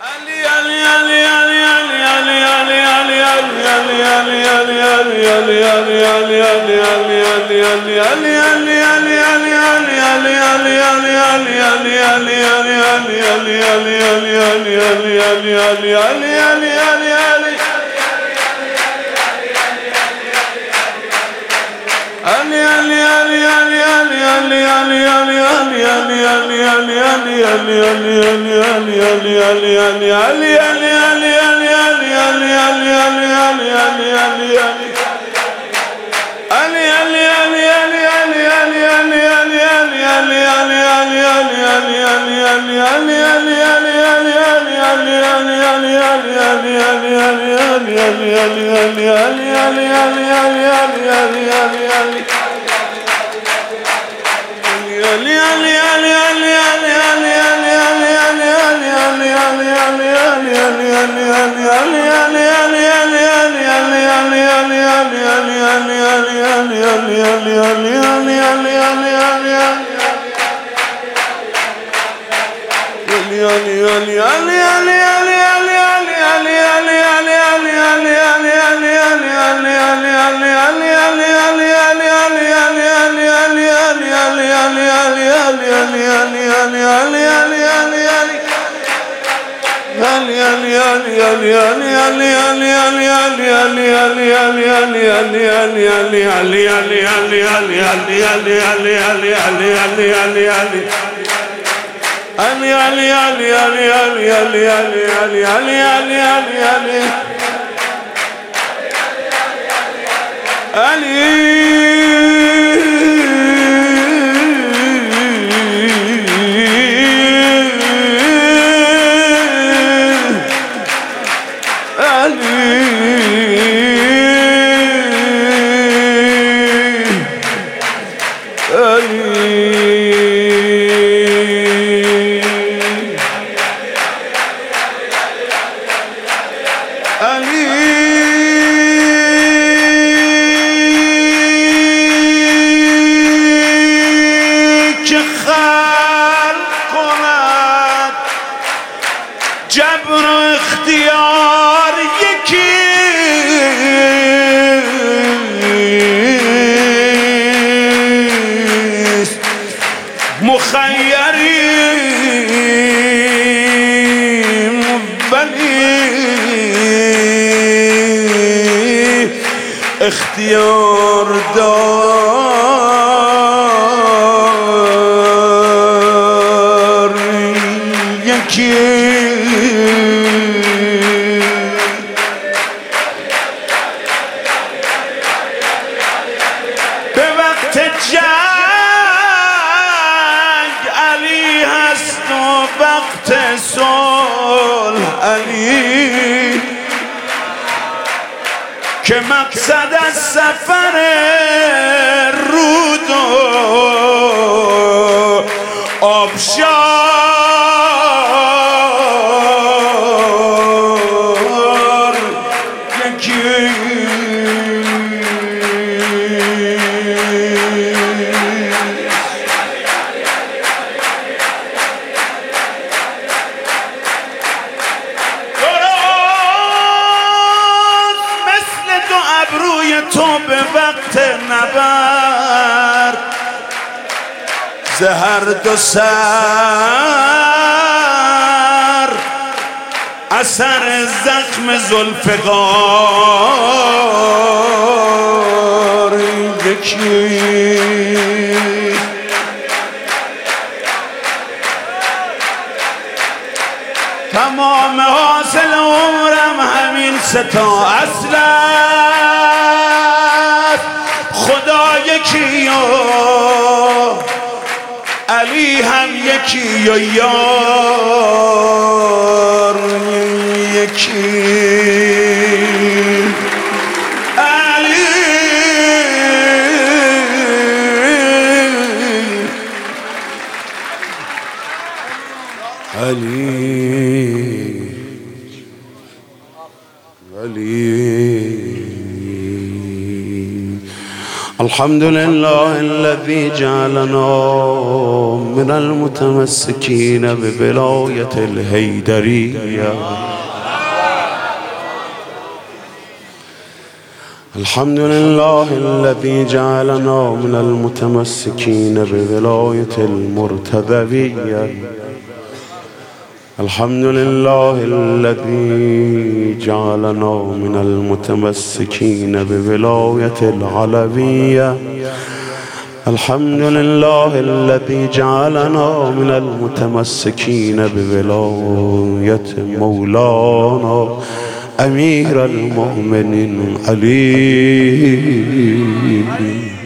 اختیار دار یکی به وقت جنگ علی هست و وقت صلح علی که مقصد از سفر رود و آبشار یکی تو به وقت نبرد زهر دو سر اثر زخم ذوالفقار یکی تمام حاصل عمرم همین ستا اصل خدا یکی و علی هم یکی و یار یکی علی الحمد لله الذي جعلنا من المتمسكين بولاية الحيدرية. الحمد لله الذي جعلنا من المتمسكين بولاية المرتضوية. الحمد لله الذي جعلنا من المتمسكين بولاية العلوية. الحمد لله الذي جعلنا من المتمسكين بولاية مولانا أمير المؤمنين علي.